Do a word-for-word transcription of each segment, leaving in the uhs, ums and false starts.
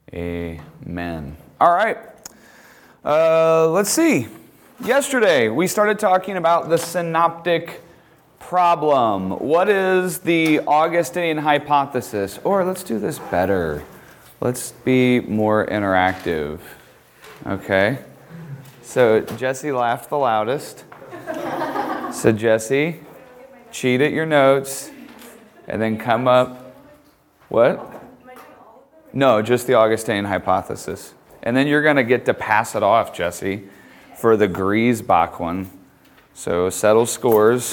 Amen. All right. Uh, let's see. Yesterday, we started talking about the synoptic problem. What is the Augustinian hypothesis? Or let's do this better. Let's be more interactive. Okay. So Jesse laughed the loudest. So Jesse, cheat at your notes and then come up. What? No, just the Augustinian hypothesis. And then you're going to get to pass it off, Jesse, for the Griesbach one. So settle scores.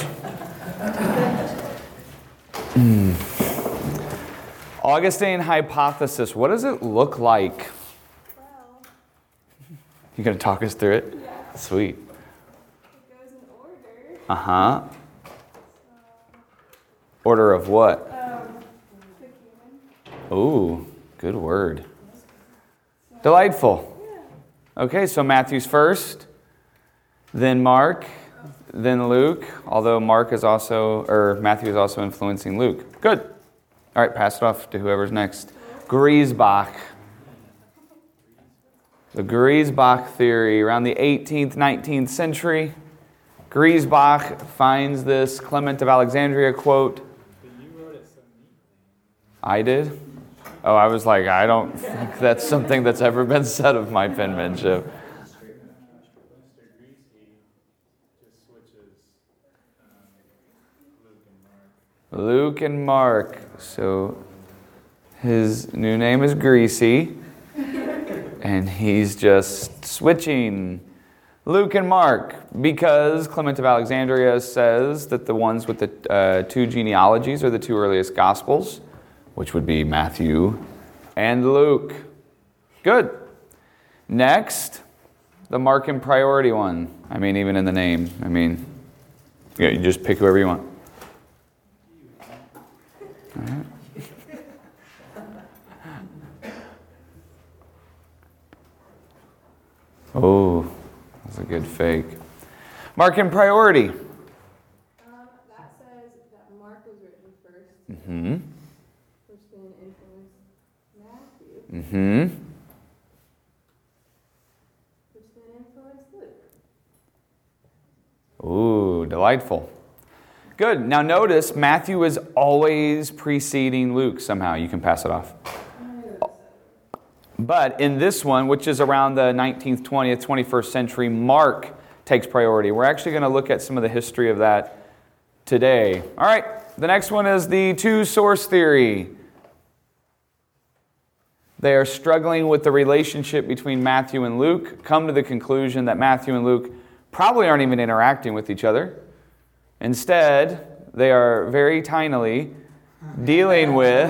Augustinian hypothesis. What does it look like? Well, You going to talk us through it? Yeah. Sweet. It goes in order. Uh-huh. Order of what? Um, the Ooh, good word. Delightful. Okay, so Matthew's first, then Mark, then Luke, although Mark is also, or Matthew is also influencing Luke. Good. All right, pass it off to whoever's next. Griesbach. The Griesbach theory, around the eighteenth, nineteenth century. Griesbach finds this Clement of Alexandria quote. I did? Oh, I was like, I don't think that's something that's ever been said of my penmanship. Luke and Mark. So his new name is Greasy. And he's just switching Luke and Mark because Clement of Alexandria says that the ones with the uh, two genealogies are the two earliest Gospels, which would be Matthew and Luke. Good. Next, the Mark and priority one. I mean, even in the name. I mean, yeah, you just pick whoever you want. All right. Oh, that's a good fake. Mark and priority. Um, that says that Mark was written first, Mm-hmm. which then influenced Matthew, Mm-hmm. which then influenced Luke. Ooh, delightful. Good. Now notice Matthew is always preceding Luke somehow. You can pass it off. But in this one, which is around the nineteenth, twentieth, twenty-first century, Mark takes priority. We're actually going to look at some of the history of that today. All right, the next one is the two-source theory. They are struggling with the relationship between Matthew and Luke, come to the conclusion that Matthew and Luke probably aren't even interacting with each other. Instead, they are very tinily dealing with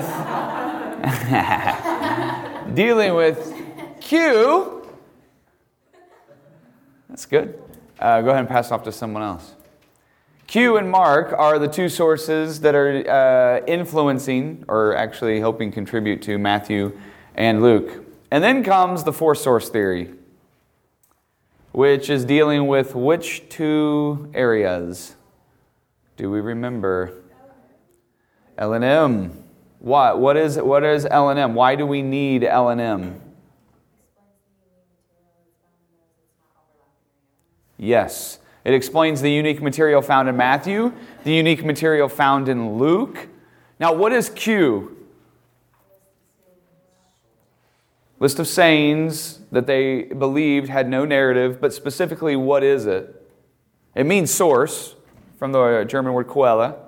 dealing with Q. That's good. Uh, go ahead and pass it off to someone else. Q and Mark are the two sources that are uh, influencing, or actually helping contribute to Matthew and Luke. And then comes the four-source theory, which is dealing with which two areas? Do we remember? L and M. What? What is, what is L and M? Why do we need L and M? Yes. It explains the unique material found in Matthew, the unique material found in Luke. Now, what is Q? List of sayings that they believed had no narrative, but specifically, what is it? It means source, from the German word Quelle.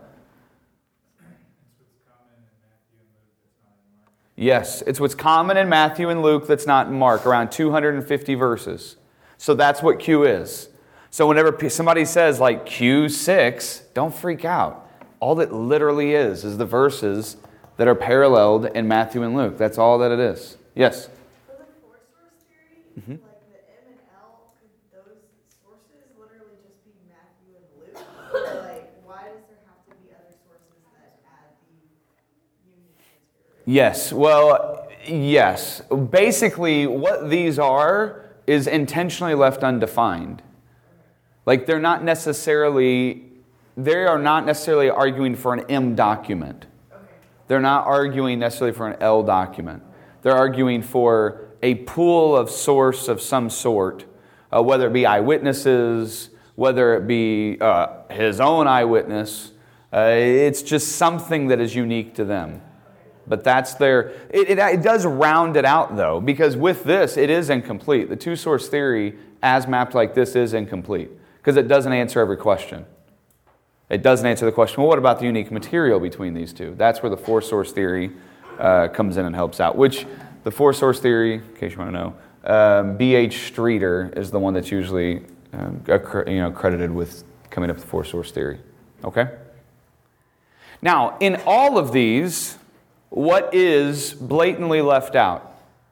Yes, it's what's common in Matthew and Luke that's not in Mark, around two hundred fifty verses. So that's what Q is. So whenever somebody says like Q six, don't freak out. All it literally is is the verses that are paralleled in Matthew and Luke. That's all that it is. Yes? For the four-source theory, Mm-hmm. like the M and L, could those sources literally just be Matthew and Luke? Or like, why does there have to be other sources that add the unique material? Yes. Well, yes. Basically, what these are is intentionally left undefined. Like they're not necessarily, they are not necessarily arguing for an M document. Okay. They're not arguing necessarily for an L document. They're arguing for a pool of source of some sort, uh, whether it be eyewitnesses, whether it be uh, his own eyewitness. Uh, it's just something that is unique to them. But that's their, it, it, it does round it out though, because with this, it is incomplete. The two-source theory, as mapped like this, is incomplete, because it doesn't answer every question. It doesn't answer the question, well, what about the unique material between these two? That's where the four-source theory uh, comes in and helps out, which the four-source theory, in case you want to know, um, B H Streeter is the one that's usually um, you know, credited with coming up with four-source theory. Okay? Now, in all of these, what is blatantly left out?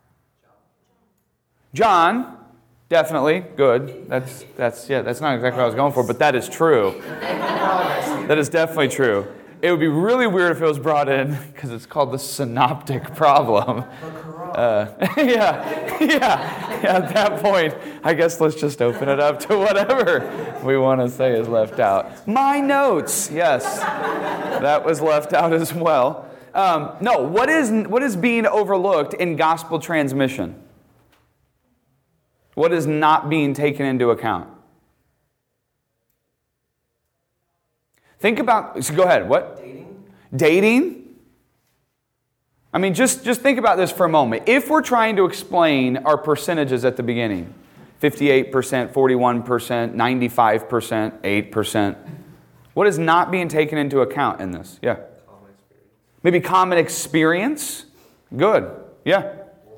John, definitely, good. That's that's yeah, that's not exactly what I was going for, but that is true. That is definitely true. It would be really weird if it was brought in because it's called the synoptic problem. Uh, yeah, yeah, yeah. At that point, I guess let's just open it up to whatever we want to say is left out. My notes, yes, that was left out as well. Um, no, what is what is being overlooked in gospel transmission? What is not being taken into account? Think about, so go ahead, what? Dating. Dating? I mean, just, just think about this for a moment. If we're trying to explain our percentages at the beginning, fifty-eight percent, forty-one percent, ninety-five percent, eight percent, what is not being taken into account in this? Yeah. Common experience. Maybe common experience? Good. Yeah.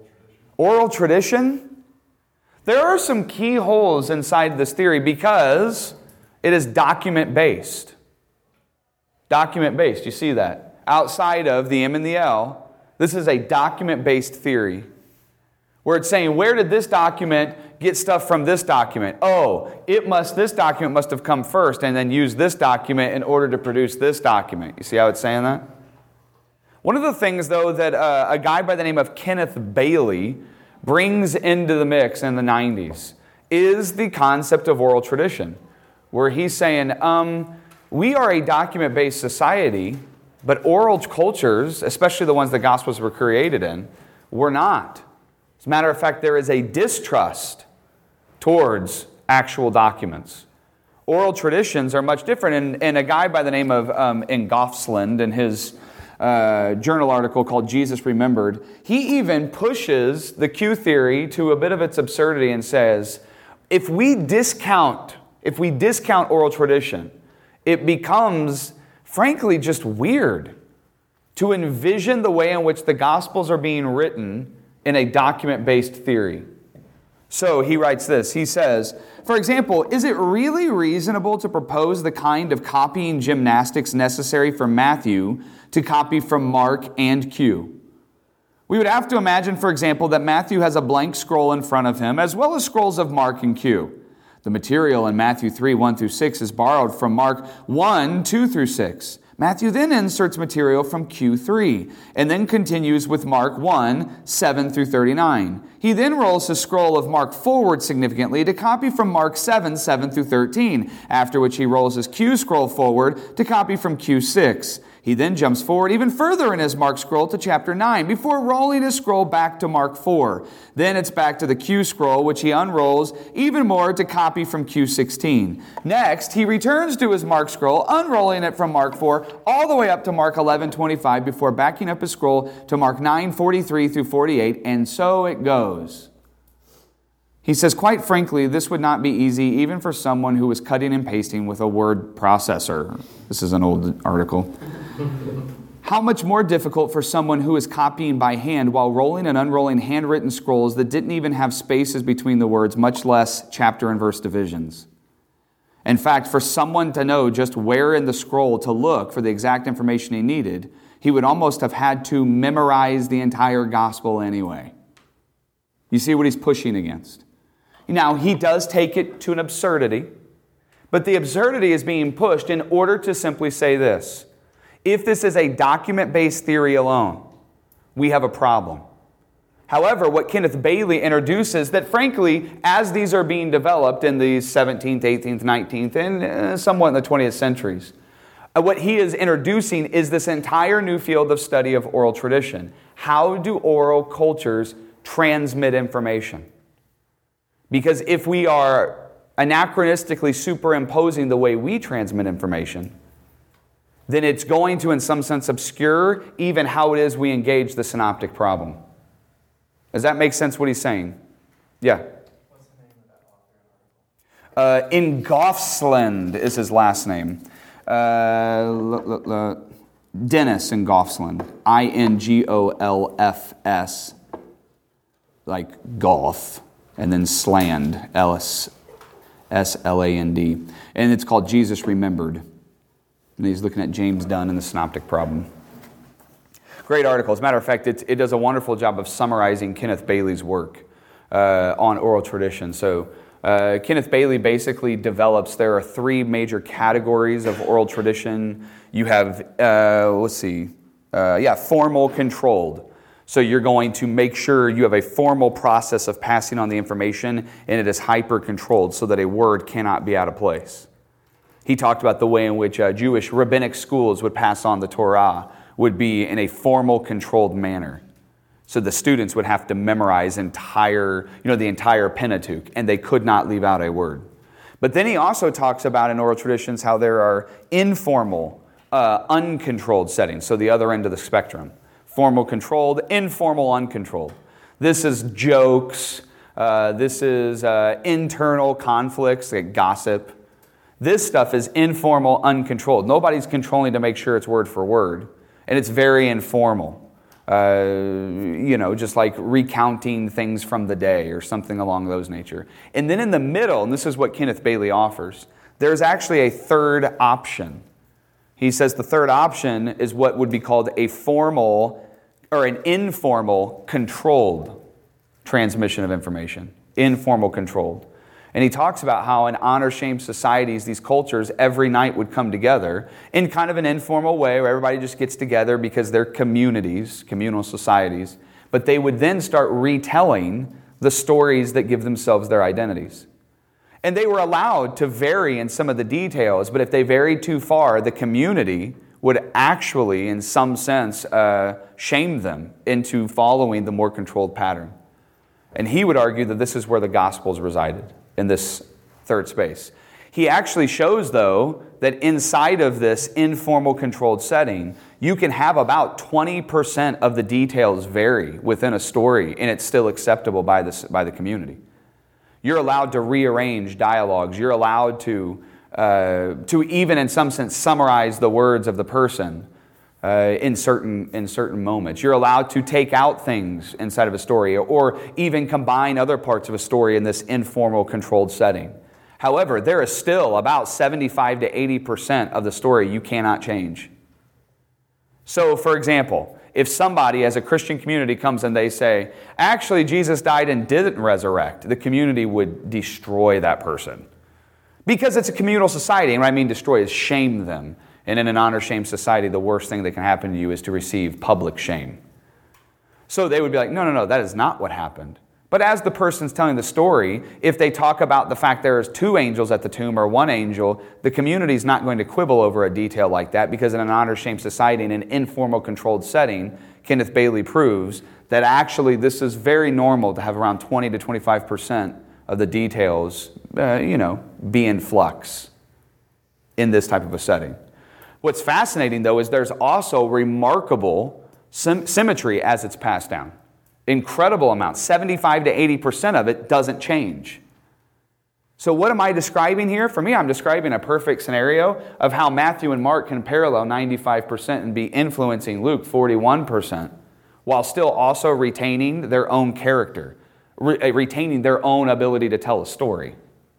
Oral tradition? There are some key holes inside this theory because it is document-based. Document-based, you see that. Outside of the M and the L, this is a document-based theory where it's saying, where did this document get stuff from this document? Oh, it must, this document must have come first and then used this document in order to produce this document. You see how it's saying that? One of the things, though, that uh, a guy by the name of Kenneth Bailey brings into the mix in the nineties is the concept of oral tradition, where he's saying, um, we are a document-based society, but oral cultures, especially the ones the Gospels were created in, were not. As a matter of fact, there is a distrust towards actual documents. Oral traditions are much different, and, and a guy by the name of um, Engolfsland, in his uh, journal article called Jesus Remembered, he even pushes the Q theory to a bit of its absurdity and says, if we discount, if we discount oral tradition, it becomes, frankly, just weird to envision the way in which the Gospels are being written in a document-based theory. So he writes this. He says, for example, is it really reasonable to propose the kind of copying gymnastics necessary for Matthew to copy from Mark and Q? We would have to imagine, for example, that Matthew has a blank scroll in front of him, as well as scrolls of Mark and Q. The material in Matthew three, one through six is borrowed from Mark one, two through six. Matthew then inserts material from Q three, and then continues with Mark one, seven through thirty-nine. He then rolls his scroll of Mark forward significantly to copy from Mark seven, seven through thirteen, after which he rolls his Q scroll forward to copy from Q six. He then jumps forward even further in his Mark scroll to chapter nine before rolling his scroll back to Mark four. Then it's back to the Q scroll, which he unrolls even more to copy from Q sixteen. Next, he returns to his Mark scroll, unrolling it from Mark four all the way up to Mark eleven twenty-five before backing up his scroll to Mark nine forty-three through forty-eight, and so it goes. He says, quite frankly, this would not be easy even for someone who was cutting and pasting with a word processor. This is an old article. How much more difficult for someone who is copying by hand while rolling and unrolling handwritten scrolls that didn't even have spaces between the words, much less chapter and verse divisions. In fact, for someone to know just where in the scroll to look for the exact information he needed, he would almost have had to memorize the entire gospel anyway. You see what he's pushing against? Now, he does take it to an absurdity, but the absurdity is being pushed in order to simply say this. If this is a document-based theory alone, we have a problem. However, what Kenneth Bailey introduces that, frankly, as these are being developed in the seventeenth, eighteenth, nineteenth, and uh, somewhat in the twentieth centuries, Uh, what he is introducing is this entire new field of study of oral tradition. How do oral cultures transmit information? Because if we are anachronistically superimposing the way we transmit information, then it's going to, in some sense, obscure even how it is we engage the synoptic problem. Does that make sense what he's saying? Yeah. What's the name of that author and article? Uh, Ingolfsland is his last name. Uh, l- l- l- Dennis Ingolfsland. I N G O L F S. Like golf. And then Sland. S L A N D. And it's called Jesus Remembered. And he's looking at James Dunn and the synoptic problem. Great article. As a matter of fact, it, it does a wonderful job of summarizing Kenneth Bailey's work uh, on oral tradition. So uh, Kenneth Bailey basically develops, there are three major categories of oral tradition. You have, uh, let's see, uh, yeah, formal controlled. So you're going to make sure you have a formal process of passing on the information, and it is hyper-controlled so that a word cannot be out of place. He talked about the way in which uh, Jewish rabbinic schools would pass on the Torah would be in a formal, controlled manner. So the students would have to memorize entire, you know, the entire Pentateuch, and they could not leave out a word. But then he also talks about in oral traditions how there are informal, uh, uncontrolled settings, so the other end of the spectrum. Formal controlled, informal uncontrolled. This is jokes, uh, this is uh, internal conflicts, like gossip. This stuff is informal, uncontrolled. Nobody's controlling to make sure it's word for word. And it's very informal. Uh, you know, just like recounting things from the day or something along those nature. And then in the middle, and this is what Kenneth Bailey offers, there's actually a third option. He says the third option is what would be called a formal or an informal controlled transmission of information. Informal controlled. And he talks about how in honor-shame societies, these cultures every night would come together in kind of an informal way where everybody just gets together because they're communities, communal societies. But they would then start retelling the stories that give themselves their identities. And they were allowed to vary in some of the details, but if they varied too far, the community would actually, in some sense, uh, shame them into following the more controlled pattern. And he would argue that this is where the Gospels resided, in this third space. He actually shows, though, that inside of this informal controlled setting, you can have about twenty percent of the details vary within a story, and it's still acceptable by the, by the community. You're allowed to rearrange dialogues. You're allowed to, uh, to even, in some sense, summarize the words of the person uh, in certain in certain moments. You're allowed to take out things inside of a story, or even combine other parts of a story in this informal, controlled setting. However, there is still about seventy-five to eighty percent of the story you cannot change. So, for example, if somebody as a Christian community comes and they say, actually, Jesus died and didn't resurrect, the community would destroy that person. Because it's a communal society, and what I mean destroy is shame them. And in an honor-shame society, the worst thing that can happen to you is to receive public shame. So they would be like, no, no, no, that is not what happened. But as the person's telling the story, if they talk about the fact there's two angels at the tomb or one angel, the community's not going to quibble over a detail like that, because in an honor-shame society, in an informal, controlled setting, Kenneth Bailey proves that actually this is very normal to have around twenty to twenty-five percent of the details, uh, you know, be in flux in this type of a setting. What's fascinating, though, is there's also remarkable sym- symmetry as it's passed down. Incredible amounts. seventy-five to eighty percent of it doesn't change. So what am I describing here? For me, I'm describing a perfect scenario of how Matthew and Mark can parallel ninety-five percent and be influencing Luke forty-one percent, while still also retaining their own character, re- retaining their own ability to tell a story.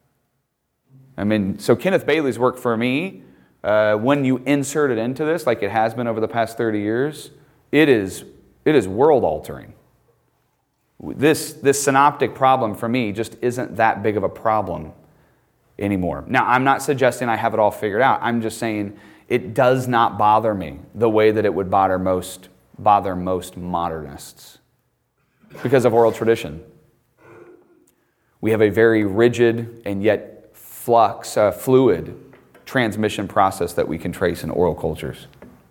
I mean, so Kenneth Bailey's work for me, uh, when you insert it into this, like it has been over the past thirty years, it is it is world-altering. This, this synoptic problem for me just isn't that big of a problem anymore. Now, I'm not suggesting I have it all figured out. I'm just saying it does not bother me the way that it would bother most, bother most modernists because of oral tradition. We have a very rigid and yet flux, uh, fluid transmission process that we can trace in oral cultures.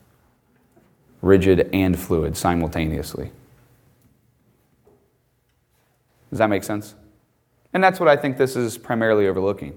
Rigid and fluid simultaneously. Does that make sense? And that's what I think this is primarily overlooking.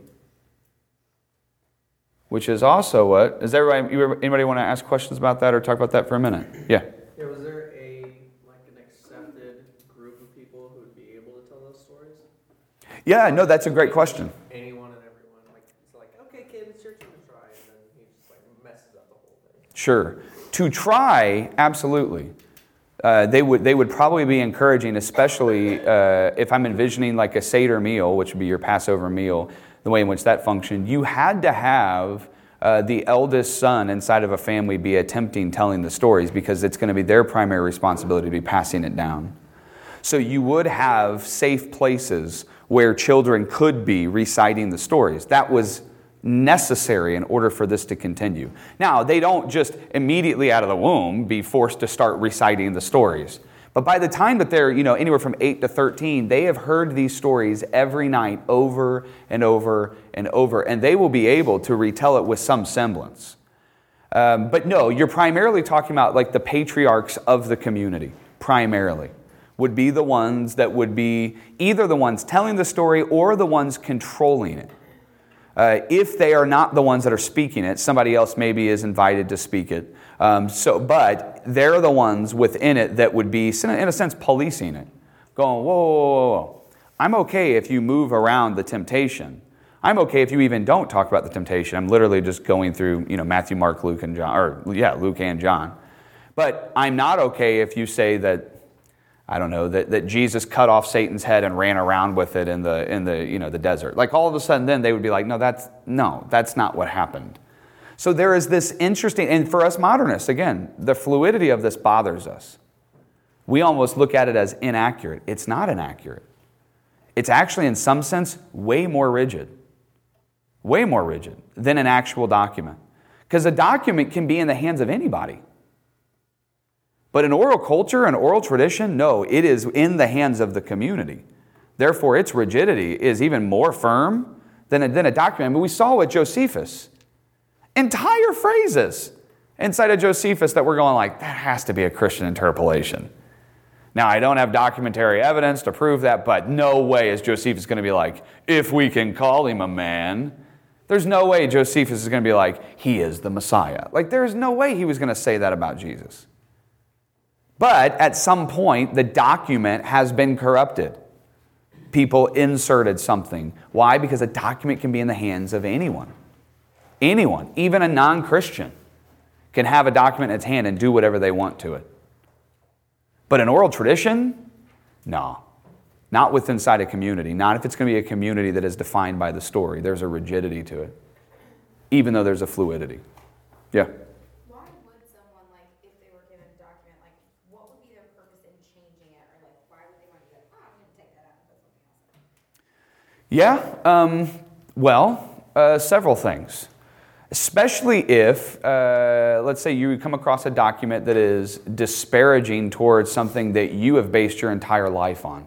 Which is also what, is everybody, anybody want to ask questions about that or talk about that for a minute? Yeah. Yeah, was there a, like an accepted group of people who would be able to tell those stories? Yeah, no, that's a great question. Anyone and everyone, like, it's like, okay, kid, it's your turn to try, and then he just like messes up the whole thing. Sure. To try, absolutely. Uh, they would they would probably be encouraging, especially uh, if I'm envisioning like a Seder meal, which would be your Passover meal, the way in which that functioned. You had to have uh, the eldest son inside of a family be attempting telling the stories because it's going to be their primary responsibility to be passing it down. So you would have safe places where children could be reciting the stories. That was necessary in order for this to continue. Now, they don't just immediately out of the womb be forced to start reciting the stories. But by the time that they're, you know, anywhere from eight to thirteen, they have heard these stories every night over and over and over, and they will be able to retell it with some semblance. Um, but no, you're primarily talking about like the patriarchs of the community, primarily, would be the ones that would be either the ones telling the story or the ones controlling it. Uh, if they are not the ones that are speaking it, somebody else maybe is invited to speak it. Um, so, but they're the ones within it that would be, in a sense, policing it. Going, whoa, whoa, whoa, whoa. I'm okay if you move around the temptation. I'm okay if you even don't talk about the temptation. I'm literally just going through, you know, Matthew, Mark, Luke, and John, or yeah, Luke and John. But I'm not okay if you say that, I don't know, that, that Jesus cut off Satan's head and ran around with it in the in the you know the desert. Like all of a sudden then they would be like, no, that's no, that's not what happened. So there is this interesting, and for us modernists, again, the fluidity of this bothers us. We almost look at it as inaccurate. It's not inaccurate. It's actually in some sense way more rigid. Way more rigid than an actual document. Because a document can be in the hands of anybody. But in oral culture and oral tradition, no, it is in the hands of the community. Therefore, its rigidity is even more firm than a, than a document. I mean, we saw with Josephus. Entire phrases inside of Josephus that we're going like, that has to be a Christian interpolation. Now, I don't have documentary evidence to prove that, but no way is Josephus going to be like, if we can call him a man. There's no way Josephus is going to be like, he is the Messiah. Like, there's no way he was going to say that about Jesus. But at some point, the document has been corrupted. People inserted something. Why? Because a document can be in the hands of anyone. Anyone, even a non-Christian, can have a document in its hand and do whatever they want to it. But an oral tradition? No. Not with inside a community. Not if it's going to be a community that is defined by the story. There's a rigidity to it. Even though there's a fluidity. Yeah? Why would someone, like, if they were given a document, like, what would be their purpose in changing it? Or, like, why would they want to be like, oh, I'm going to take that out and put something else in? Yeah, um, well, uh, several things. Especially if, uh, let's say you come across a document that is disparaging towards something that you have based your entire life on.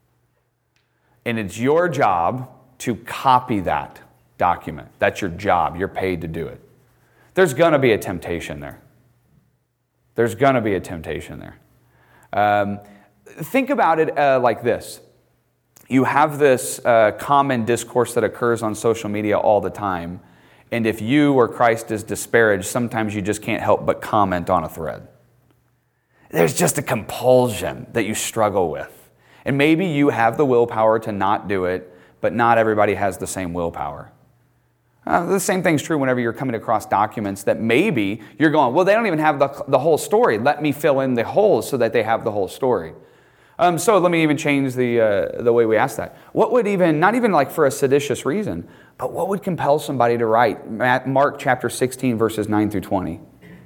And it's your job to copy that document. That's your job. You're paid to do it. There's going to be a temptation there. There's going to be a temptation there. Um, think about it uh, like this. You have this uh, common discourse that occurs on social media all the time. And if you or Christ is disparaged, sometimes you just can't help but comment on a thread. There's just a compulsion that you struggle with. And maybe you have the willpower to not do it, but not everybody has the same willpower. Uh, the same thing's true whenever you're coming across documents that maybe you're going, well, they don't even have the, the whole story. Let me fill in the holes so that they have the whole story. Um, so let me even change the uh, the way we ask that. What would even, not even like for a seditious reason, but what would compel somebody to write Mark chapter sixteen, verses nine through twenty?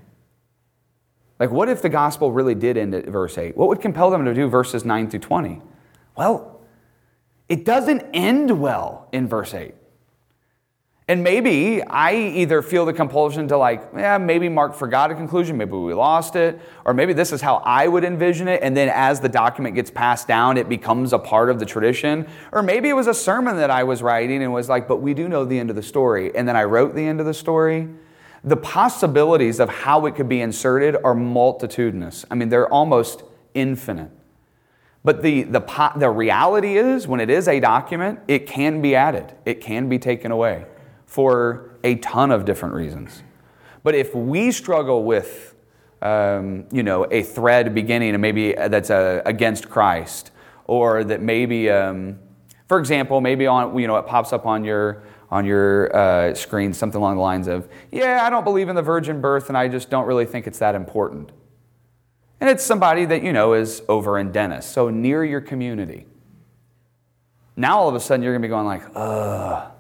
Like, what if the gospel really did end at verse eight? What would compel them to do verses nine through twenty? Well, it doesn't end well in verse eight. And maybe I either feel the compulsion to like, yeah, maybe Mark forgot a conclusion, maybe we lost it, or maybe this is how I would envision it, and then as the document gets passed down, it becomes a part of the tradition. Or maybe it was a sermon that I was writing and was like, but we do know the end of the story, and then I wrote the end of the story. The possibilities of how it could be inserted are multitudinous. I mean, they're almost infinite. But the, the, the reality is, when it is a document, it can be added. It can be taken away for a ton of different reasons. But if we struggle with, um, you know, a thread beginning and maybe that's uh, against Christ, or that maybe, um, for example, maybe on, you know, it pops up on your on your uh, screen something along the lines of, yeah, I don't believe in the virgin birth, and I just don't really think it's that important. And it's somebody that you know is over in Dennis, so near your community. Now all of a sudden you're going to be going like, ugh.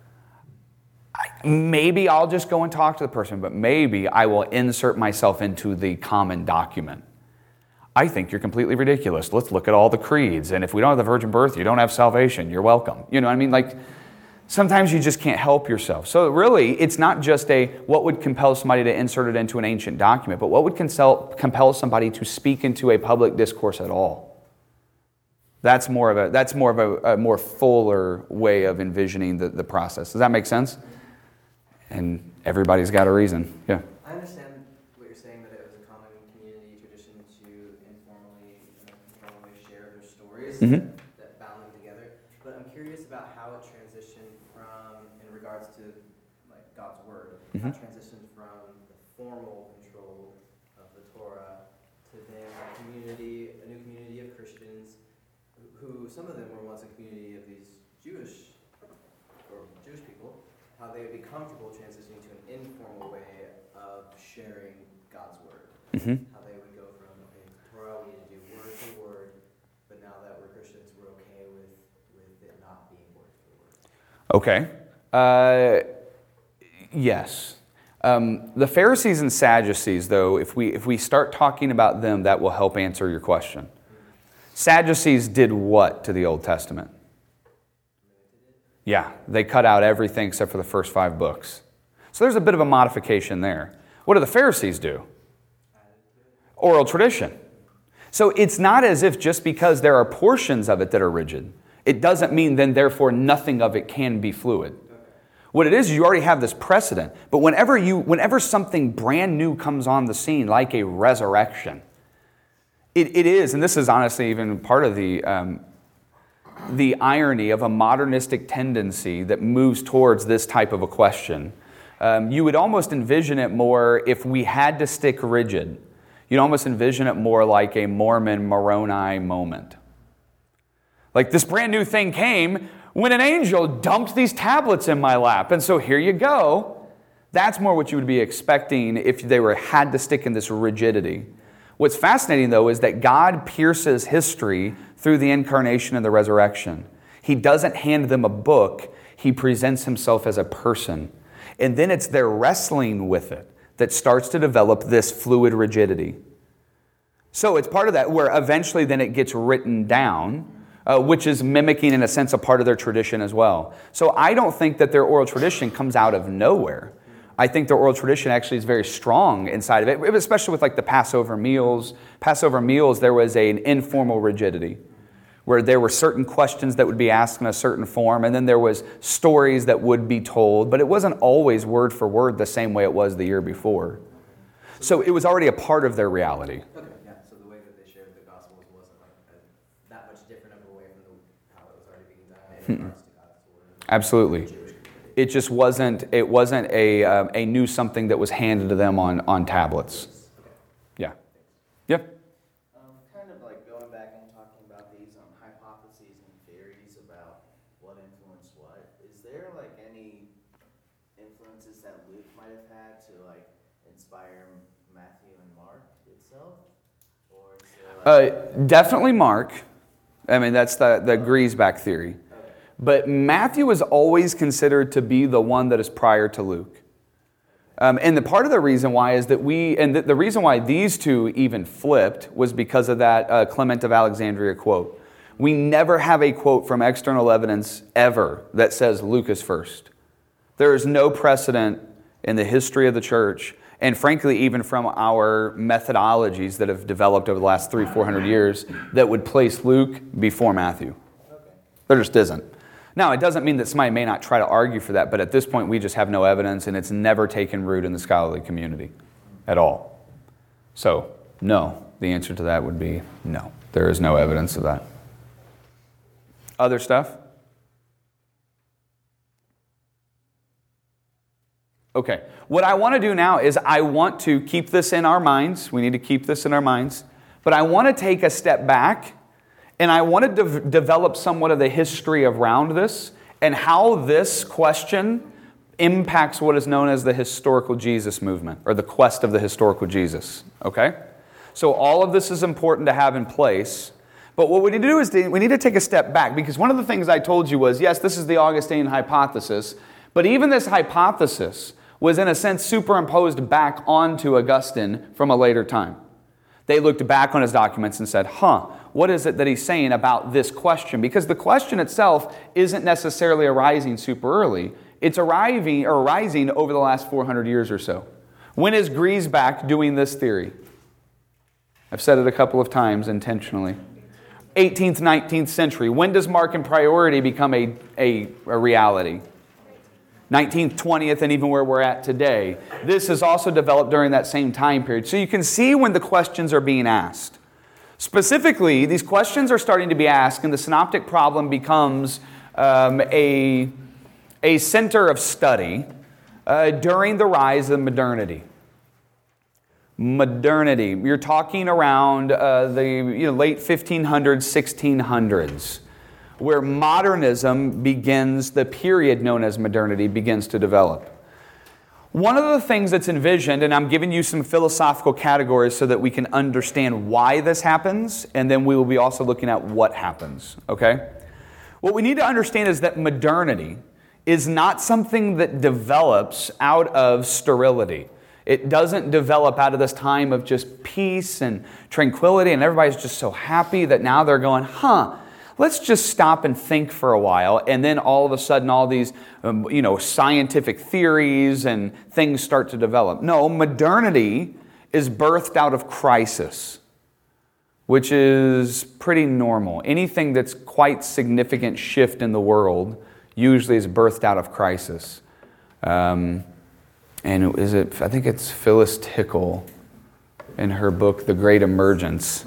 Maybe I'll just go and talk to the person, but maybe I will insert myself into the common document. I think you're completely ridiculous. Let's look at all the creeds. And if we don't have the virgin birth, you don't have salvation. You're welcome. You know what I mean? Like, sometimes you just can't help yourself. So really, it's not just a what would compel somebody to insert it into an ancient document, but what would consel- compel somebody to speak into a public discourse at all. That's more of a that's more of a, a more fuller way of envisioning the, the process. Does that make sense? And everybody's got a reason. Yeah. I understand what you're saying, that it was a common community tradition to informally, in a informal way, share their stories Mm-hmm. that, that bound them together. But I'm curious about how it transitioned from, in regards to like God's word, Mm-hmm. how it transitioned from the formal control of the Torah to then a community, a new community of Christians, who, who some of them were once a community of these Jewish or Jewish people. How they would be comfortable transitioning to an informal way of sharing God's word. Mm-hmm. How they would go from, okay, Torah, we need to do word for word, but now that we're Christians, we're okay with, with it not being word for word. Okay. Uh, yes. Um, the Pharisees and Sadducees, though, if we if we start talking about them, that will help answer your question. Sadducees did what to the Old Testament? Yeah, they cut out everything except for the first five books. So there's a bit of a modification there. What do the Pharisees do? Oral tradition. So it's not as if just because there are portions of it that are rigid, it doesn't mean then therefore nothing of it can be fluid. What it is, you already have this precedent. But whenever you, whenever something brand new comes on the scene, like a resurrection, it, it is, and this is honestly even part of the um, the irony of a modernistic tendency that moves towards this type of a question. Um, you would almost envision it more, if we had to stick rigid, you'd almost envision it more like a Mormon Moroni moment. Like this brand new thing came when an angel dumped these tablets in my lap, and so here you go. That's more what you would be expecting if they were had to stick in this rigidity. What's fascinating, though, is that God pierces history through the incarnation and the resurrection. He doesn't hand them a book. He presents himself as a person. And then it's their wrestling with it that starts to develop this fluid rigidity. So it's part of that where eventually then it gets written down, uh, which is mimicking, in a sense, a part of their tradition as well. So I don't think that their oral tradition comes out of nowhere. I think the oral tradition actually is very strong inside of it, especially with like the Passover meals. Passover meals, there was a, an informal rigidity where there were certain questions that would be asked in a certain form, and then there was stories that would be told, but it wasn't always word for word the same way it was the year before. So it was already a part of their reality. Okay, yeah, so the way that they shared the Gospels wasn't like a, that much different of a way from the, how it was already being done in regards to God's word. Absolutely. It just wasn't. It wasn't a uh, a new something that was handed to them on, on tablets. Yeah. Yep. Um, kind of like going back and talking about these um, hypotheses and theories about what influenced what. Is there like any influences that Luke might have had to like inspire Matthew and Mark itself, or is there like Uh, definitely Mark. I mean, that's the the Griesbach theory. But Matthew is always considered to be the one that is prior to Luke. Um, and the part of the reason why is that we, and the, the reason why these two even flipped was because of that uh, Clement of Alexandria quote. We never have a quote from external evidence ever that says Luke is first. There is no precedent in the history of the church, and frankly, even from our methodologies that have developed over the last three, four hundred years, that would place Luke before Matthew. There just isn't. Now, it doesn't mean that somebody may not try to argue for that, but at this point, we just have no evidence, and it's never taken root in the scholarly community at all. So, no. The answer to that would be no. There is no evidence of that. Other stuff? Okay. What I want to do now is I want to keep this in our minds. We need to keep this in our minds. But I want to take a step back, and I want to de- develop somewhat of the history around this and how this question impacts what is known as the historical Jesus movement, or the quest of the historical Jesus. Okay? So all of this is important to have in place. But what we need to do is we need to take a step back, because one of the things I told you was, yes, this is the Augustinian hypothesis, but even this hypothesis was in a sense superimposed back onto Augustine from a later time. They looked back on his documents and said, huh, what is it that he's saying about this question? Because the question itself isn't necessarily arising super early. It's arriving or arising over the last four hundred years or so. When is Griesbach doing this theory? I've said it a couple of times intentionally. eighteenth, nineteenth century. When does Markan priority become a, a, a reality? nineteenth, twentieth, and even where we're at today. This is also developed during that same time period. So you can see when the questions are being asked. Specifically, these questions are starting to be asked, and the synoptic problem becomes um, a, a center of study uh, during the rise of modernity. Modernity. You're talking around uh, the you know, late fifteen hundreds, sixteen hundreds, where modernism begins, the period known as modernity begins to develop. One of the things that's envisioned, and I'm giving you some philosophical categories so that we can understand why this happens, and then we will be also looking at what happens, okay? What we need to understand is that modernity is not something that develops out of sterility. It doesn't develop out of this time of just peace and tranquility, and everybody's just so happy that now they're going, huh, let's just stop and think for a while, and then all of a sudden all these um, you know, scientific theories and things start to develop. No, modernity is birthed out of crisis, which is pretty normal. Anything that's quite significant shift in the world usually is birthed out of crisis. Um, and is it? I think it's Phyllis Tickle in her book, The Great Emergence.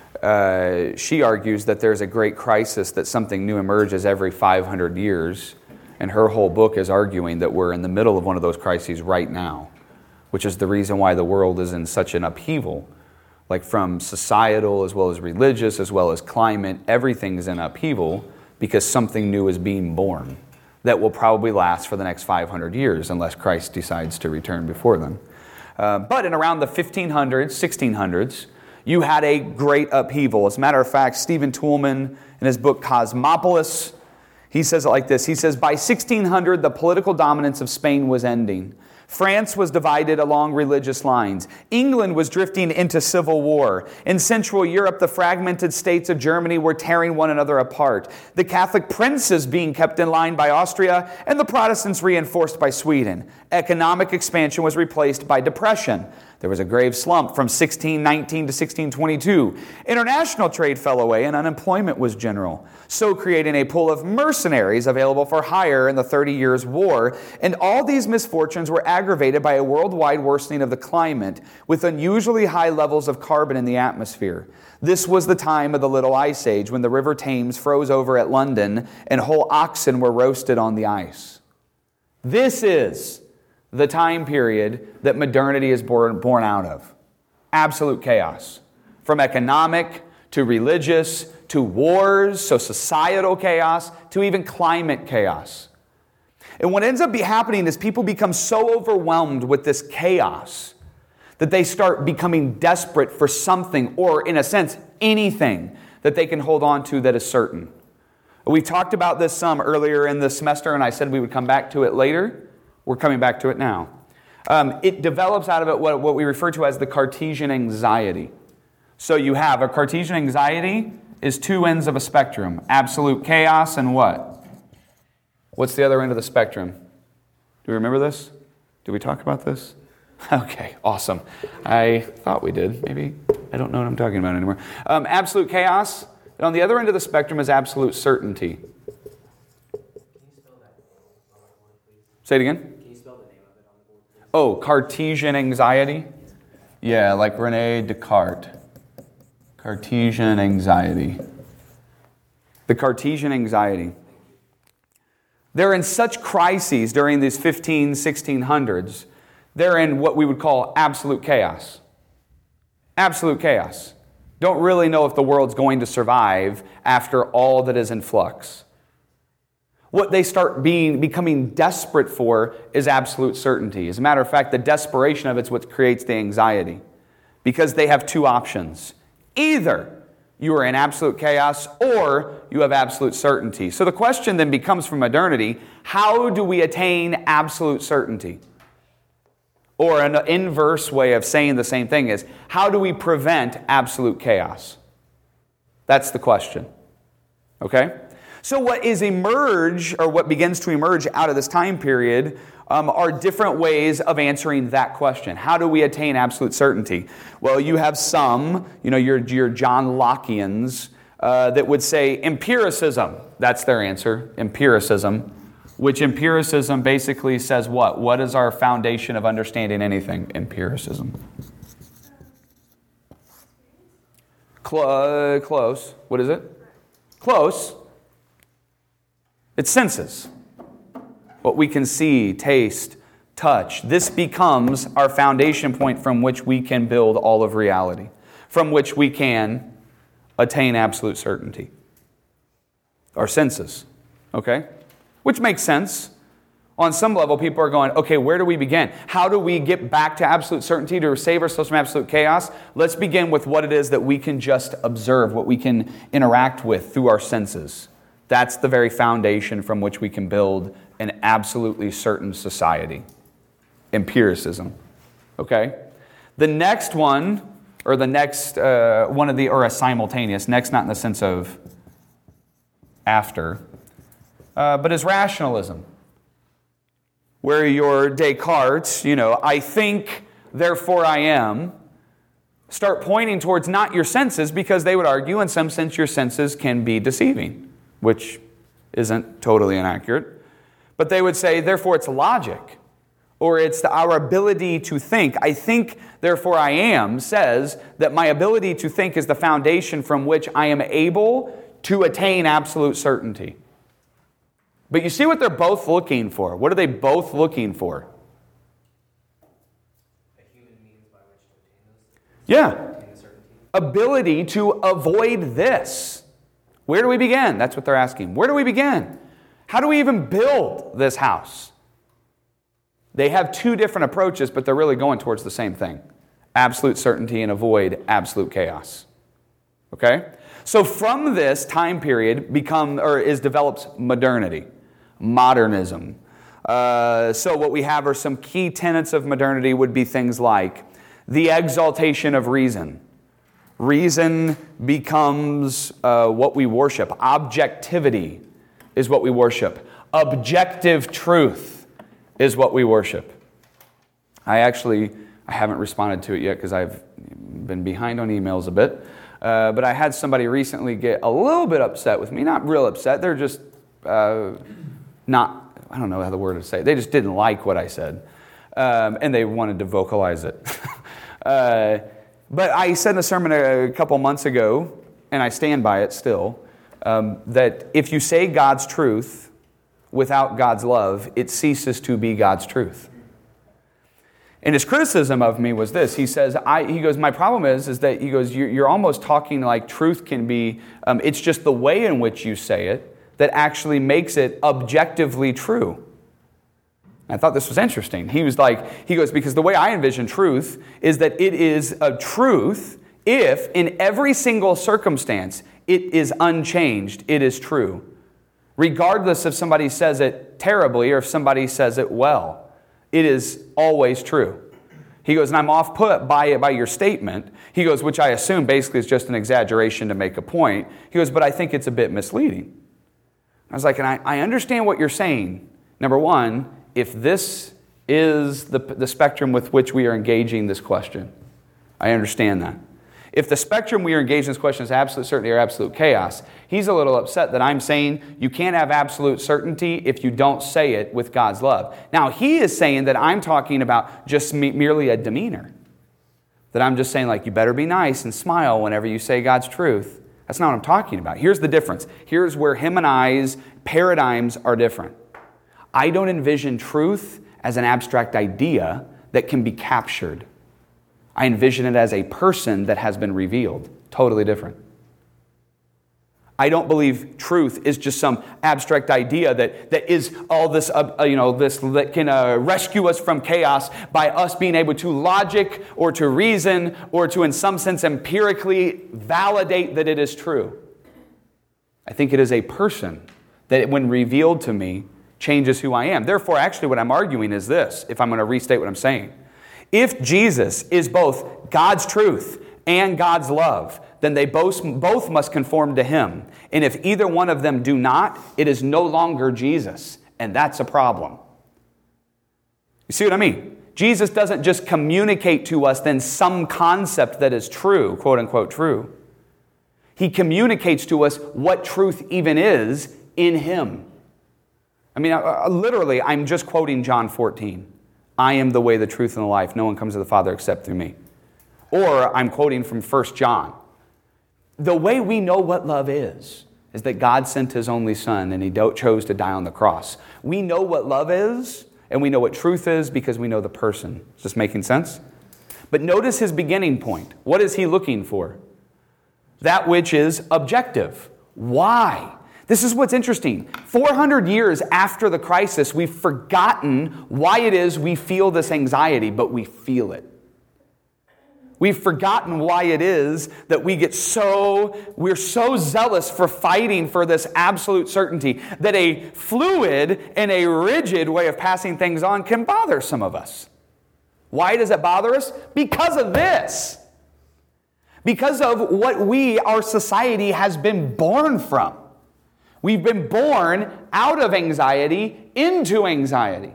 Uh, she argues that there's a great crisis, that something new emerges every five hundred years. And her whole book is arguing that we're in the middle of one of those crises right now, which is the reason why the world is in such an upheaval. Like from societal as well as religious as well as climate, everything's in upheaval because something new is being born that will probably last for the next five hundred years unless Christ decides to return before then. Uh, but in around the fifteen hundreds, sixteen hundreds, you had a great upheaval. As a matter of fact, Stephen Toulmin, in his book Cosmopolis, he says it like this. He says, by sixteen hundred, the political dominance of Spain was ending. France was divided along religious lines. England was drifting into civil war. In Central Europe, the fragmented states of Germany were tearing one another apart. The Catholic princes being kept in line by Austria, and the Protestants reinforced by Sweden. Economic expansion was replaced by depression. There was a grave slump from sixteen nineteen to sixteen twenty-two. International trade fell away and unemployment was general, so creating a pool of mercenaries available for hire in the Thirty Years' War. And all these misfortunes were aggravated by a worldwide worsening of the climate with unusually high levels of carbon in the atmosphere. This was the time of the Little Ice Age, when the River Thames froze over at London and whole oxen were roasted on the ice. This is the time period that modernity is born, born out of. Absolute chaos. From economic to religious to wars, so societal chaos, to even climate chaos. And what ends up be happening is people become so overwhelmed with this chaos that they start becoming desperate for something, or in a sense, anything that they can hold on to that is certain. We talked about this some earlier in the semester, and I said we would come back to it later. We're coming back to it now. Um, it develops out of it what, what we refer to as the Cartesian anxiety. So you have a Cartesian anxiety is two ends of a spectrum. Absolute chaos and what? What's the other end of the spectrum? Do you remember this? Did we talk about this? Okay, awesome. I thought we did. Maybe I don't know what I'm talking about anymore. Um, absolute chaos. And on the other end of the spectrum is absolute certainty. Can you spell that on the board, please? Say it again. Can you spell the name of it on the board, please? Oh, Cartesian anxiety? Yeah, like Rene Descartes. Cartesian anxiety. The Cartesian anxiety. They're in such crises during these fifteen, sixteen hundreds. They're in what we would call absolute chaos. Absolute chaos. Don't really know if the world's going to survive after all that is in flux. What they start being becoming desperate for is absolute certainty. As a matter of fact, the desperation of it's what creates the anxiety. Because they have two options. Either you are in absolute chaos or you have absolute certainty. So the question then becomes for modernity, how do we attain absolute certainty? Or an inverse way of saying the same thing is, how do we prevent absolute chaos? That's the question. Okay? So what is emerge, or what begins to emerge out of this time period, um, are different ways of answering that question. How do we attain absolute certainty? Well, you have some, you know, your, your John Lockeans, uh, that would say empiricism. That's their answer, empiricism. Which empiricism basically says what? What is our foundation of understanding anything? Empiricism. Cl- uh, close. What is it? Close. It's senses. What we can see, taste, touch. This becomes our foundation point from which we can build all of reality. From which we can attain absolute certainty. Our senses. Okay? Which makes sense. On some level, people are going, okay, where do we begin? How do we get back to absolute certainty to save ourselves from absolute chaos? Let's begin with what it is that we can just observe, what we can interact with through our senses. That's the very foundation from which we can build an absolutely certain society. Empiricism. Okay? The next one, or the next uh, one of the, or a simultaneous, next not in the sense of after, Uh, but is rationalism, where your Descartes, you know, I think, therefore I am, start pointing towards not your senses, because they would argue in some sense your senses can be deceiving, which isn't totally inaccurate. But they would say, therefore it's logic, or it's the, our ability to think. I think, therefore I am, says that my ability to think is the foundation from which I am able to attain absolute certainty. But you see what they're both looking for. What are they both looking for? A human means by which to attain those. Yeah. Attain the certainty. Ability to avoid this. Where do we begin? That's what they're asking. Where do we begin? How do we even build this house? They have two different approaches, but they're really going towards the same thing. Absolute certainty and avoid absolute chaos. Okay? So from this time period become or is develops modernity. Modernism. Uh, so what we have are some key tenets of modernity would be things like the exaltation of reason. Reason becomes uh, what we worship. Objectivity is what we worship. Objective truth is what we worship. I actually I haven't responded to it yet because I've been behind on emails a bit. Uh, but I had somebody recently get a little bit upset with me. Not real upset. They're just uh, not, I don't know how the word to say it. They just didn't like what I said. Um, and they wanted to vocalize it. uh, but I said in a sermon a, a couple months ago, and I stand by it still, um, that if you say God's truth without God's love, it ceases to be God's truth. And his criticism of me was this. He says, I, he goes, my problem is, is that, he goes, you're, you're almost talking like truth can be, um, it's just the way in which you say it that actually makes it objectively true. I thought this was interesting. He was like, he goes, because the way I envision truth is that it is a truth if in every single circumstance it is unchanged, it is true. Regardless if somebody says it terribly or if somebody says it well. It is always true. He goes, and I'm off put by it, by your statement. He goes, which I assume basically is just an exaggeration to make a point. He goes, but I think it's a bit misleading. I was like, and I, I understand what you're saying. Number one, if this is the, the spectrum with which we are engaging this question. I understand that. If the spectrum we are engaged in this question is absolute certainty or absolute chaos, he's a little upset that I'm saying you can't have absolute certainty if you don't say it with God's love. Now, he is saying that I'm talking about just me, merely a demeanor. That I'm just saying, like, you better be nice and smile whenever you say God's truth. That's not what I'm talking about. Here's the difference. Here's where him and I's paradigms are different. I don't envision truth as an abstract idea that can be captured. I envision it as a person that has been revealed. Totally different. I don't believe truth is just some abstract idea that, that is all this, uh, you know, this that can uh, rescue us from chaos by us being able to logic or to reason or to, in some sense, empirically validate that it is true. I think it is a person that, when revealed to me, changes who I am. Therefore, actually, what I'm arguing is this, if I'm going to restate what I'm saying. If Jesus is both God's truth and God's love, then they both, both must conform to him. And if either one of them do not, it is no longer Jesus. And that's a problem. You see what I mean? Jesus doesn't just communicate to us then some concept that is true, quote unquote true. He communicates to us what truth even is in him. I mean, uh, literally, I'm just quoting John fourteen. I am the way, the truth, and the life. No one comes to the Father except through me. Or I'm quoting from First John. The way we know what love is, is that God sent his only Son and he chose to die on the cross. We know what love is and we know what truth is because we know the person. Is this making sense? But notice his beginning point. What is he looking for? That which is objective. Why? This is what's interesting. four hundred years after the crisis, we've forgotten why it is we feel this anxiety, but we feel it. We've forgotten why it is that we get so, we're so zealous for fighting for this absolute certainty that a fluid and a rigid way of passing things on can bother some of us. Why does it bother us? Because of this. Because of what we, our society, has been born from. We've been born out of anxiety into anxiety.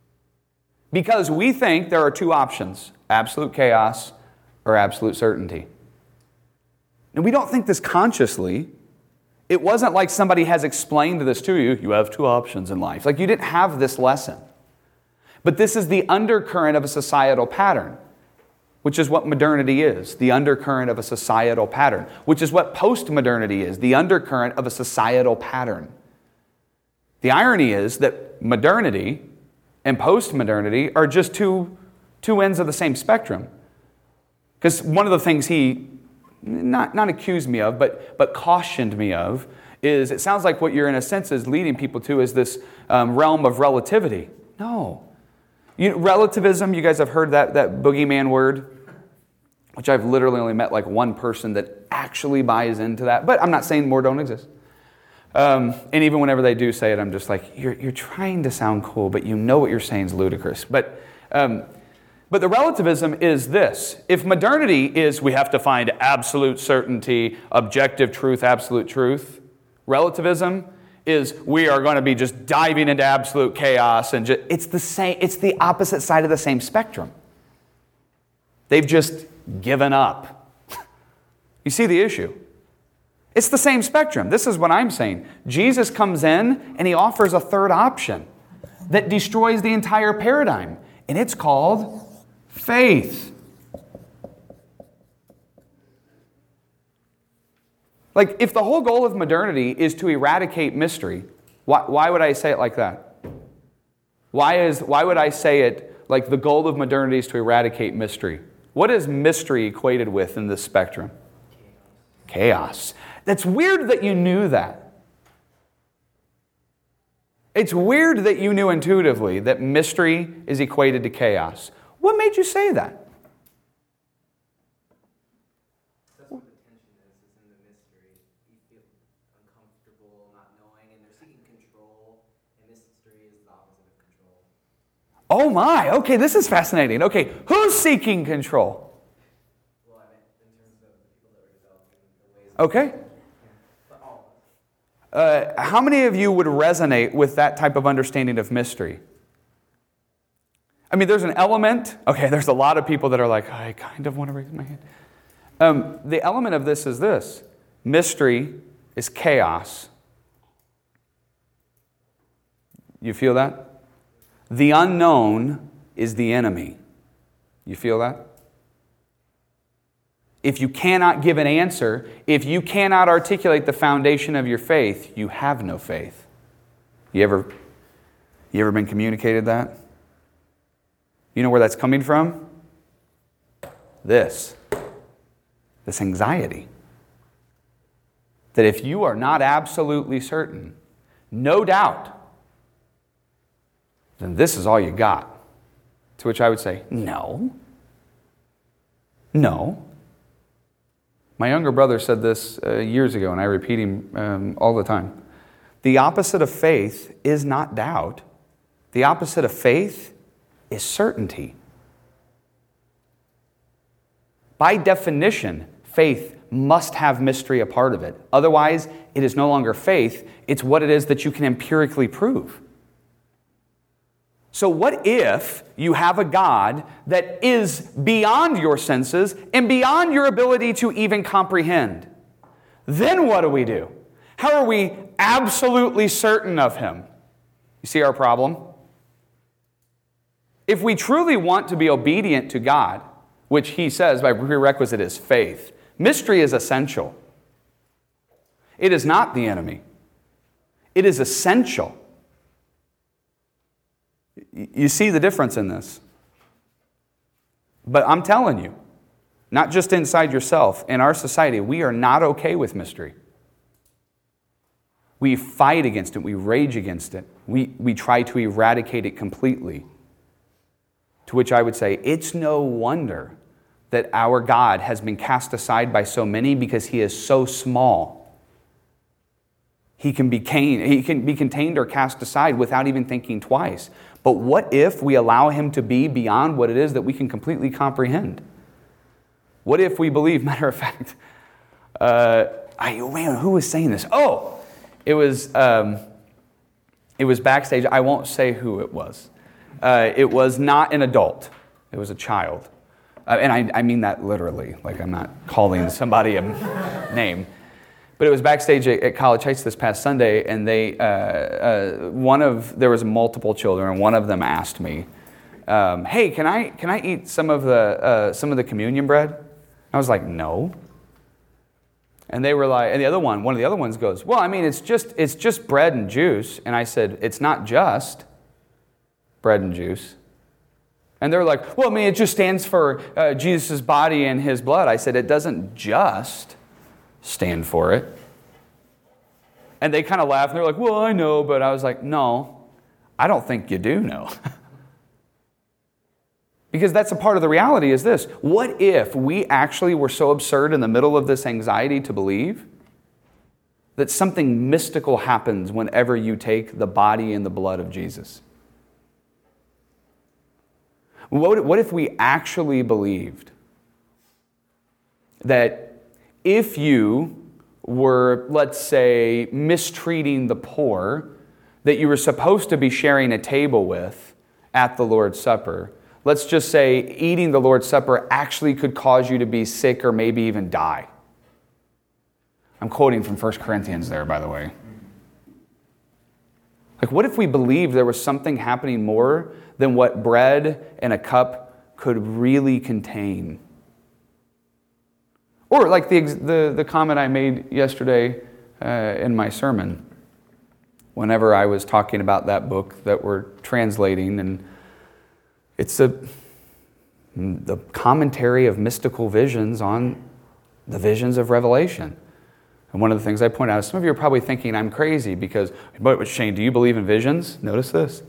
Because we think there are two options, absolute chaos or absolute certainty. And we don't think this consciously. It wasn't like somebody has explained this to you. You have two options in life. Like you didn't have this lesson. But this is the undercurrent of a societal pattern, which is what modernity is, the undercurrent of a societal pattern, which is what postmodernity is, the undercurrent of a societal pattern. The irony is that modernity and postmodernity are just two, two ends of the same spectrum. Because one of the things he, not, not accused me of, but, but cautioned me of, is it sounds like what you're in a sense is leading people to is this um, realm of relativity. No. You know, relativism, you guys have heard that, that boogeyman word, which I've literally only met like one person that actually buys into that. But I'm not saying more don't exist. Um, and even whenever they do say it, I'm just like, you're, you're trying to sound cool, but you know what you're saying is ludicrous. But, um, but the relativism is this. If modernity is we have to find absolute certainty, objective truth, absolute truth, relativism is we are going to be just diving into absolute chaos and just, it's the same, it's the opposite side of the same spectrum. They've just given up. You see the issue? It's the same spectrum. This is what I'm saying. Jesus comes in and he offers a third option that destroys the entire paradigm, and it's called faith. Like, if the whole goal of modernity is to eradicate mystery, why, why would I say it like that? Why is why would I say it like the goal of modernity is to eradicate mystery? What is mystery equated with in this spectrum? Chaos. That's weird that you knew that. It's weird that you knew intuitively that mystery is equated to chaos. What made you say that? Oh my, okay, this is fascinating. Okay, who's seeking control? Okay. Uh, how many of you would resonate with that type of understanding of mystery? I mean, there's an element. Okay, there's a lot of people that are like, I kind of want to raise my hand. Um, the element of this is this. Mystery is chaos. You feel that? The unknown is the enemy. You feel that? If you cannot give an answer, if you cannot articulate the foundation of your faith, you have no faith. You ever, you ever been communicated that? You know where that's coming from? This. This anxiety. That if you are not absolutely certain, no doubt, then this is all you got. To which I would say, no. No. My younger brother said this uh, years ago, and I repeat him um, all the time. The opposite of faith is not doubt. The opposite of faith is certainty. By definition, faith must have mystery a part of it. Otherwise, it is no longer faith. It's what it is that you can empirically prove. So what if you have a God that is beyond your senses and beyond your ability to even comprehend? Then what do we do? How are we absolutely certain of Him? You see our problem? If we truly want to be obedient to God, which He says by prerequisite is faith, mystery is essential. It is not the enemy. It is essential. You see the difference in this. But I'm telling you, not just inside yourself, in our society, we are not okay with mystery. We fight against it. We rage against it. We, we try to eradicate it completely. To which I would say, it's no wonder that our God has been cast aside by so many because He is so small. He can be contained, he can be contained or cast aside without even thinking twice. But what if we allow Him to be beyond what it is that we can completely comprehend? What if we believe, matter of fact, uh, I, man, who was saying this? Oh, it was um, it was backstage. I won't say who it was. Uh, it was not an adult. It was a child. Uh, and I, I mean that literally. Like, I'm not calling somebody a name. But it was backstage at, at College Heights this past Sunday, and they, uh, uh, one of, there was multiple children, and one of them asked me, um, "Hey, can I can I eat some of the uh, some of the communion bread?" I was like, "No." And they were like, and the other one, one of the other ones goes, "Well, I mean, it's just it's just bread and juice." And I said, "It's not just bread and juice." And they're like, "Well, I mean, it just stands for uh, Jesus' body and His blood." I said, "It doesn't just stand for it." And they kind of laughed, and they're like, "Well, I know," but I was like, "No, I don't think you do know." Because that's a part of the reality is this. What if we actually were so absurd in the middle of this anxiety to believe that something mystical happens whenever you take the body and the blood of Jesus? What, what if we actually believed that if you were, let's say, mistreating the poor that you were supposed to be sharing a table with at the Lord's Supper, let's just say eating the Lord's Supper actually could cause you to be sick or maybe even die? I'm quoting from First Corinthians there, by the way. Like, what if we believed there was something happening more than what bread and a cup could really contain? Or like the the, the comment I made yesterday uh, in my sermon, whenever I was talking about that book that we're translating, and it's a the commentary of mystical visions on the visions of Revelation. And one of the things I point out is some of you are probably thinking I'm crazy because, but Shane, do you believe in visions? Notice this.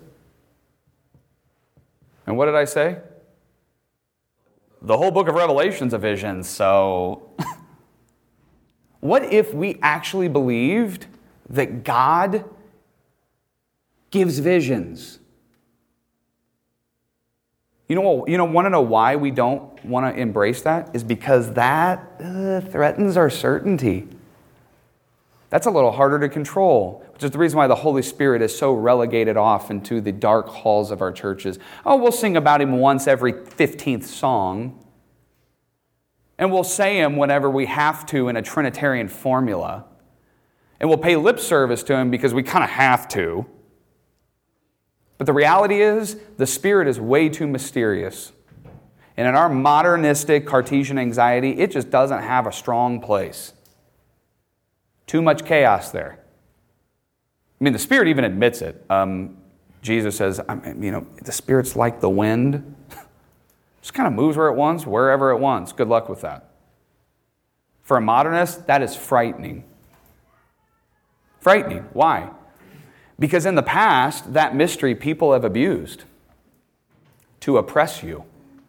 And what did I say? The whole book of Revelation's a vision, so... What if we actually believed that God gives visions? You know, you know, want to know why we don't want to embrace that? Is because that uh, threatens our certainty. That's a little harder to control, which is the reason why the Holy Spirit is so relegated off into the dark halls of our churches. Oh, we'll sing about him once every fifteenth song. And we'll say him whenever we have to in a Trinitarian formula. And we'll pay lip service to him because we kind of have to. But the reality is, the Spirit is way too mysterious. And in our modernistic Cartesian anxiety, it just doesn't have a strong place. Too much chaos there. I mean, the Spirit even admits it. Um, Jesus says, I mean, you know, the Spirit's like the wind. Just kind of moves where it wants, wherever it wants. Good luck with that. For a modernist, that is frightening. Frightening. Why? Because in the past, that mystery people have abused to oppress you.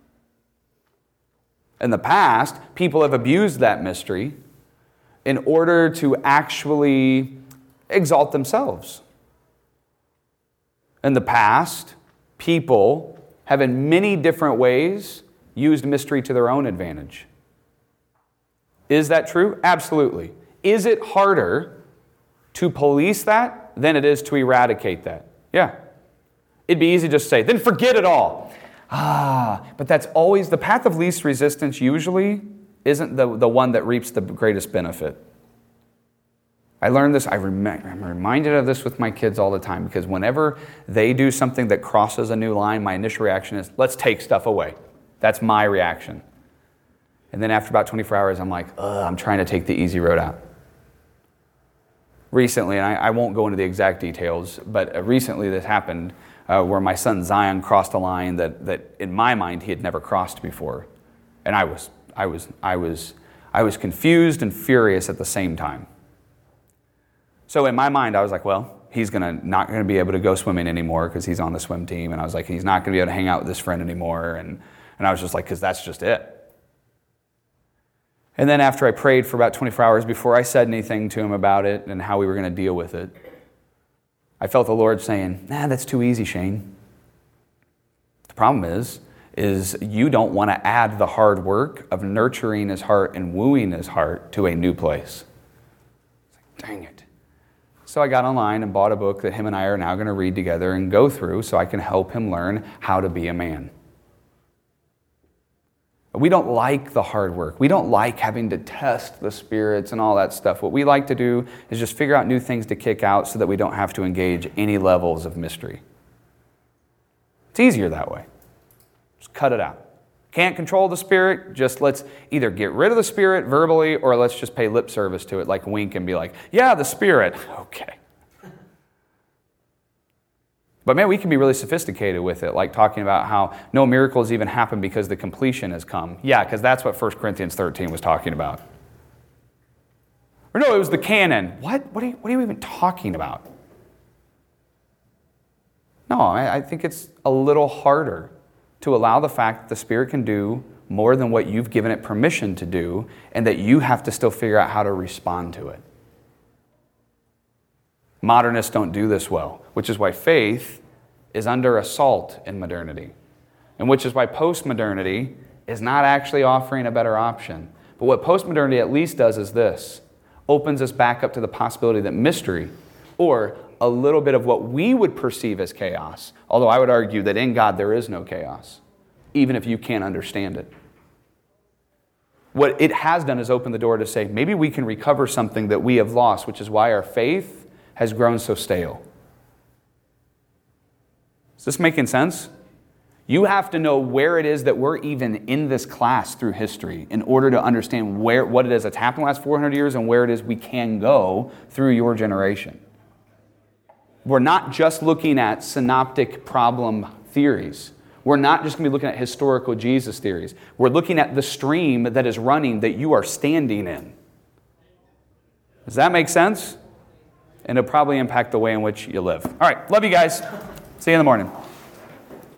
In the past, people have abused that mystery in order to actually exalt themselves. In the past, people have in many different ways used mystery to their own advantage. Is that true? Absolutely. Is it harder to police that than it is to eradicate that? Yeah. It'd be easy to just say, then forget it all. Ah, but that's always, the path of least resistance usually isn't the, the one that reaps the greatest benefit. I learned this, I rem- I'm reminded of this with my kids all the time, because whenever they do something that crosses a new line, my initial reaction is, let's take stuff away. That's my reaction. And then after about twenty-four hours, I'm like, ugh, I'm trying to take the easy road out. Recently, and I, I won't go into the exact details, but uh, recently this happened uh, where my son Zion crossed a line that, that in my mind he had never crossed before. And I was, I was, I was, I was confused and furious at the same time. So in my mind, I was like, well, he's gonna not going to be able to go swimming anymore because he's on the swim team. And I was like, he's not going to be able to hang out with his friend anymore. And, and I was just like, because that's just it. And then after I prayed for about twenty-four hours before I said anything to him about it and how we were going to deal with it, I felt the Lord saying, nah, that's too easy, Shane. The problem is, is you don't want to add the hard work of nurturing his heart and wooing his heart to a new place. It's like, dang it. So I got online and bought a book that him and I are now going to read together and go through so I can help him learn how to be a man. We don't like the hard work. We don't like having to test the spirits and all that stuff. What we like to do is just figure out new things to kick out so that we don't have to engage any levels of mystery. It's easier that way. Just cut it out. Can't control the spirit, just let's either get rid of the spirit verbally or let's just pay lip service to it, like wink and be like, yeah, the spirit. Okay. But man, we can be really sophisticated with it, like talking about how no miracles even happen because the completion has come. Yeah, because that's what First Corinthians thirteen was talking about. Or no, it was the canon. What? What are you, what are you even talking about? No, I, I think it's a little harder to allow the fact that the Spirit can do more than what you've given it permission to do, and that you have to still figure out how to respond to it. Modernists don't do this well, which is why faith is under assault in modernity, and which is why postmodernity is not actually offering a better option. But what postmodernity at least does is this: opens us back up to the possibility that mystery, or a little bit of what we would perceive as chaos, although I would argue that in God there is no chaos, even if you can't understand it. What it has done is open the door to say, maybe we can recover something that we have lost, which is why our faith has grown so stale. Is this making sense? You have to know where it is that we're even in this class through history in order to understand where what it is that's happened the last four hundred years and where it is we can go through your generation. We're not just looking at synoptic problem theories. We're not just going to be looking at historical Jesus theories. We're looking at the stream that is running that you are standing in. Does that make sense? And it'll probably impact the way in which you live. All right, love you guys. See you in the morning.